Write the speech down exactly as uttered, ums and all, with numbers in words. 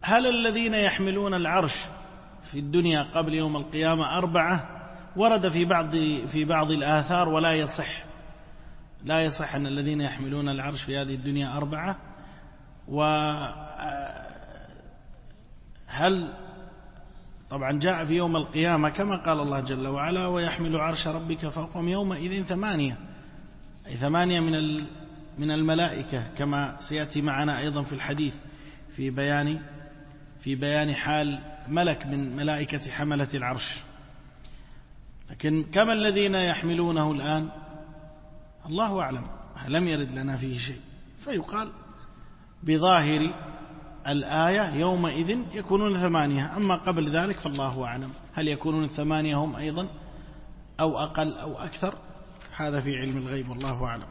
هل الذين يحملون العرش في الدنيا قبل يوم القيامة أربعة؟ ورد في بعض في بعض الآثار ولا يصح لا يصح أن الذين يحملون العرش في هذه الدنيا أربعة. وهل طبعا جاء في يوم القيامة كما قال الله جل وعلا ويحمل عرش ربك فوقهم يومئذ ثمانية، أي ثمانية من من الملائكة كما سيأتي معنا أيضا في الحديث في بيان في بيان حال ملك من ملائكة حملة العرش. لكن كما الذين يحملونه الآن الله أعلم، لم يرد لنا فيه شيء، فيقال بظاهر الآية يومئذ يكونون ثمانية، أما قبل ذلك فالله أعلم، هل يكونون الثمانية هم أيضا أو أقل أو أكثر، هذا في علم الغيب والله أعلم.